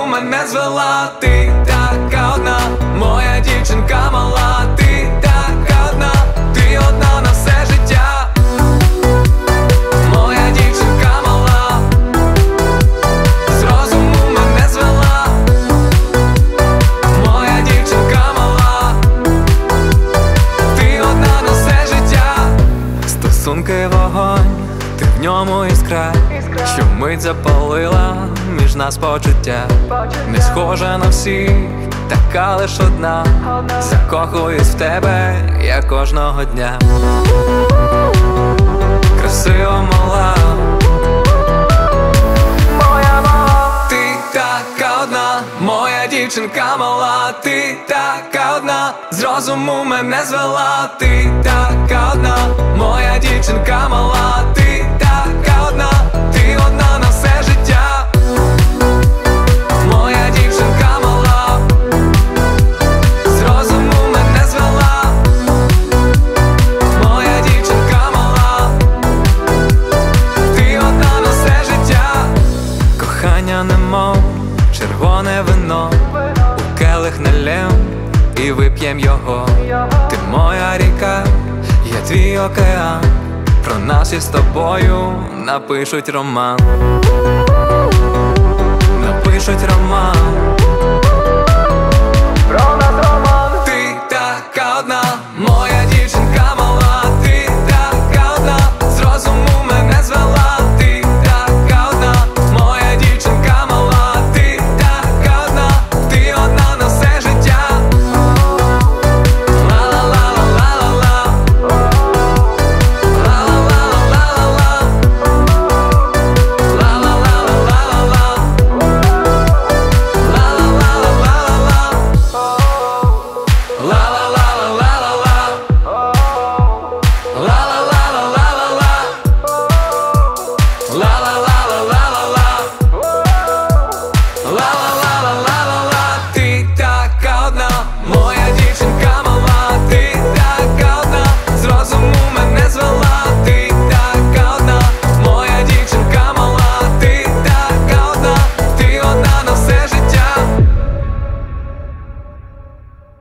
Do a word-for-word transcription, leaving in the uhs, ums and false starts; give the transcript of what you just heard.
мене звела. Ти така одна, моя дівчинка мала. Ти така одна, ти одна на все життя. Моя дівчинка мала, з розуму мене звела. Моя дівчинка мала, ти одна на все життя. Стосунки вогонь, ти в ньому іскра, що мить запалила між нас почуття. Не схожа на всіх, така лиш одна. Закохуюсь в тебе я кожного дня. Красива мала, моя мала. Ти така одна, моя дівчинка мала. Ти така одна, з розуму мене звела. Ти така одна, моя дівчинка мала. Ти така одна, ти одна на все життя. Моя дівчинка мала, з розуму мене звела. Моя дівчинка мала, ти одна на все життя. Кохання немов червоне вино, у келих налєм і вип'єм його. Ти моя ріка, я твій океан. Про нас із тобою напишуть роман. Напишуть роман.